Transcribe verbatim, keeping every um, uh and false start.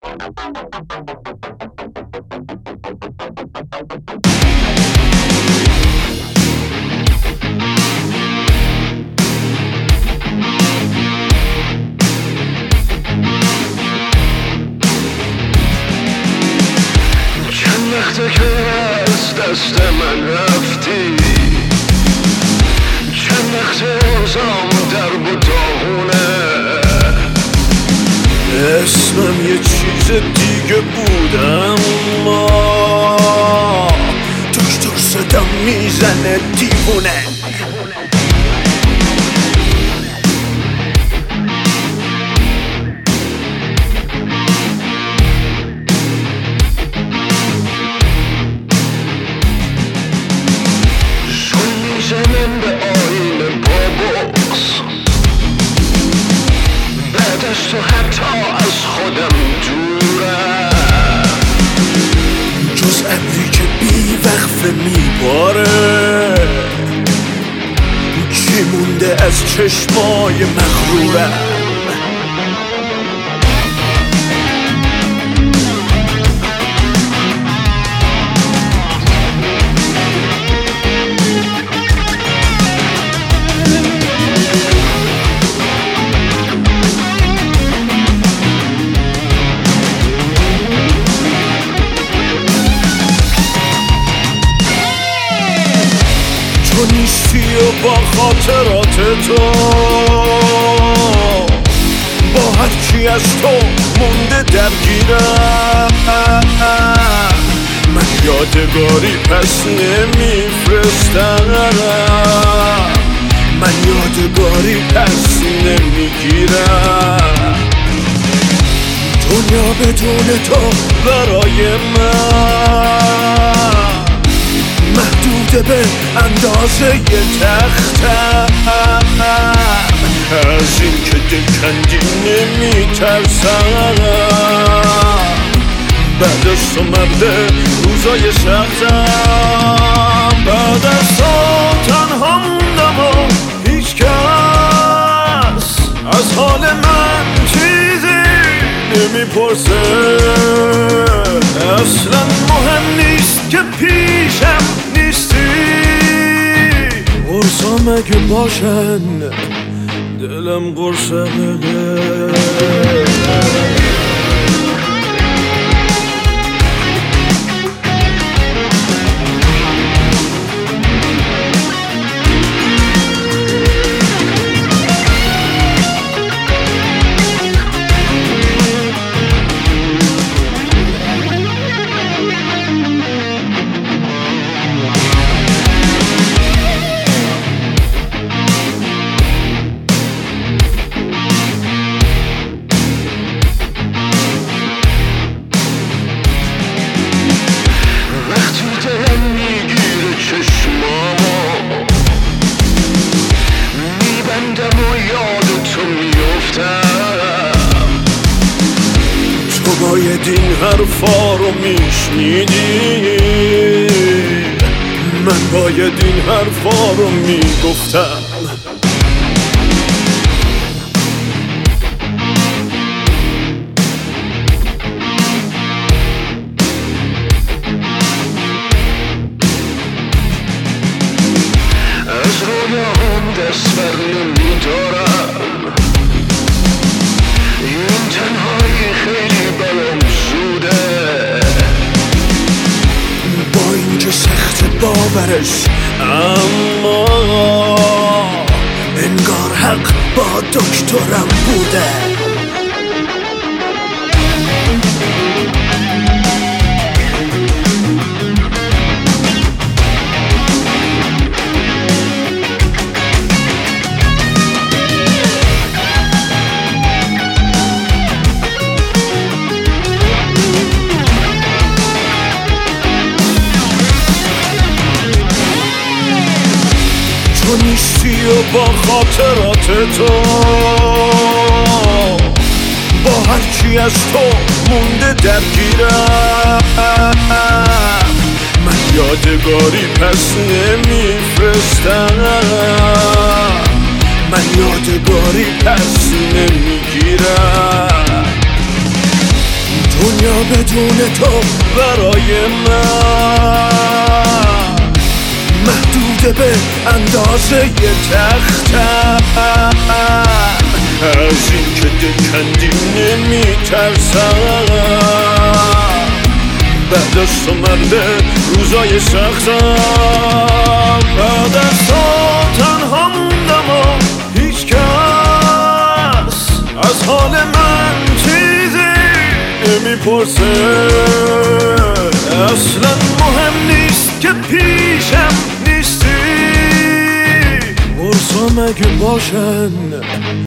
چند وقته که از دست من رفتی، چند وقته اوزام در و داغونه، اسمم یه چیز دیگه بود اما دکتر صدا میزنه دیوونه. من به آینه بابوس، بعد از تو حتی از خودم دورم، جز ابری که بی وقفه میباره، چی مونده از چشمای مغرورم. تو نیستی و با خاطرات تو، با هرچی از تو مونده درگیرم، من یادگاری پس نمیفرستم، من یادگاری پس نمیگیرم. دنیا بدون تو برای من محدود به اندازه یه تختم، از این که دلکندی نمیترسم، بعد از تو مرد روزای سختم، بعد از تو تنها موندم و هیچ کس از حال من چیزی نمیپرسه. اصلا مهم نیست که پیشم نیستی، قرصام اگه باشن دلم قرصه بده. تو باید این حرفا رو میشنیدی، من باید این حرفا رو میگفتم. از رویاهم دست بر نمیدارم، این تنهایی خیلی برام زوده، با اینکه سخت باورش اما انگار حق با دکترم بوده. تو نیستی و با خاطرات تو، با هرچی از تو مونده درگیرم، من یادگاری پس نمیفرستم، من یادگاری پس نمیگیرم. بدون تو برای من محدود به اندازه تختم. از این که دکندی نمی ترسم، بعد از تو مرد روزای سختم. بعد از تو تنها موندم و هیچ کس از حال من چیزی نمیپرسه. اصلا مهم نیست که پیشم نیستی، برسا مگه باشن